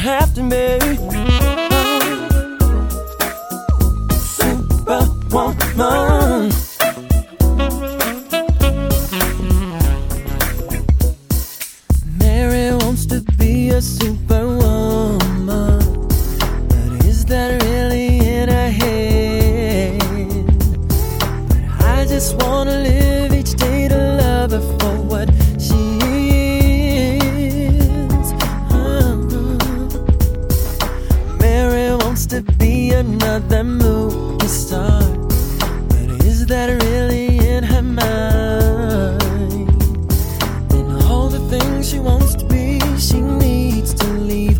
have to be Superwoman. Mary wants to be a superwoman, but is that really in her head? But I just wanna live each day to love her for what she is. Mary wants to be another movie star, but is that really in her mind? And all the things she wants to be, she needs to leave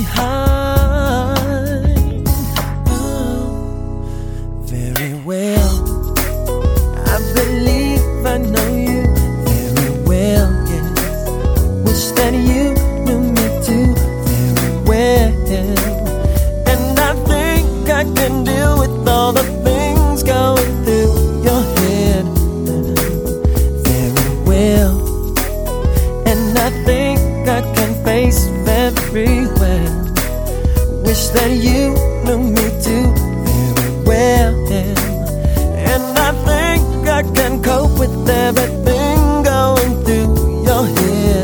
behind. Oh, very well, I believe I know you very well, yes. Wish that you knew me too very well. And I think I can deal with all the things going through your head very well. And I think I can face very well. Wish that you knew me too very well. And I think I can cope with everything going through your head.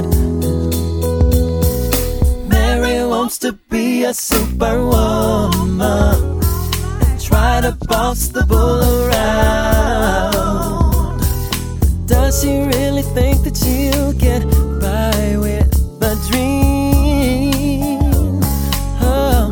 Mary wants to be a superwoman and try to boss the bull around. Does she really think that she'll get by with the dream? Oh,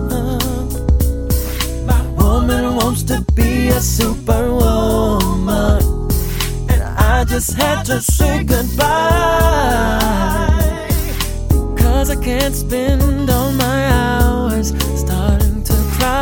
my woman wants to be a superwoman, and I just had to say goodbye, because I can't spend all my hours starting to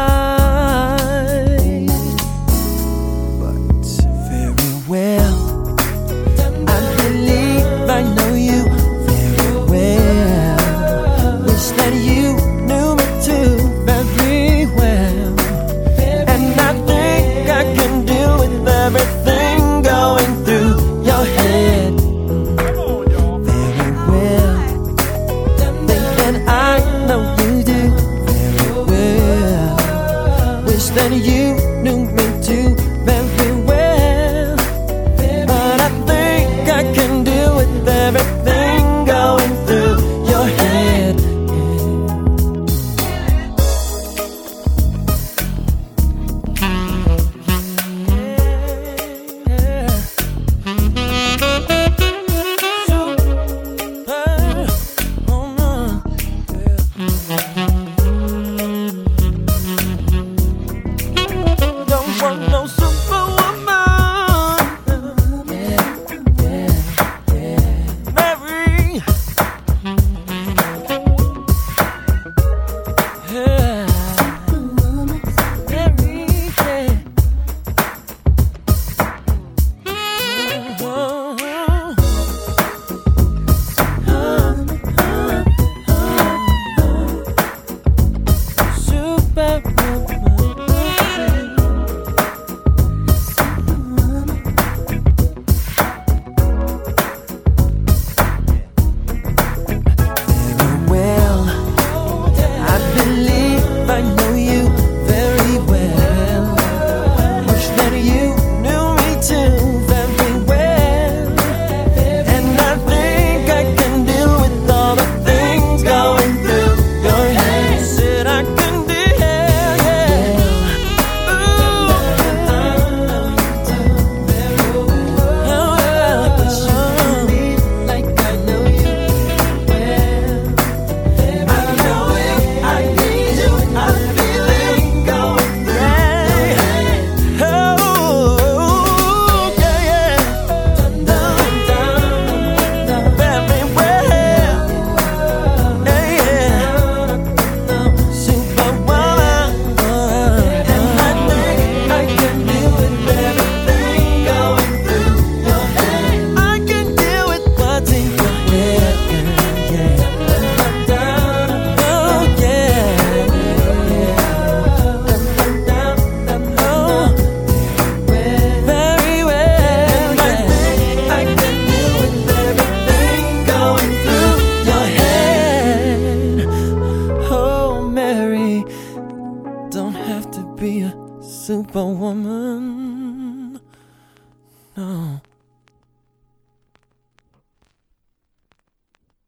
cry. But very well, I believe I know you very well. Wish that you knew me too very well. And I think I can deal with everything going through your head very well. Think that I know you do a woman.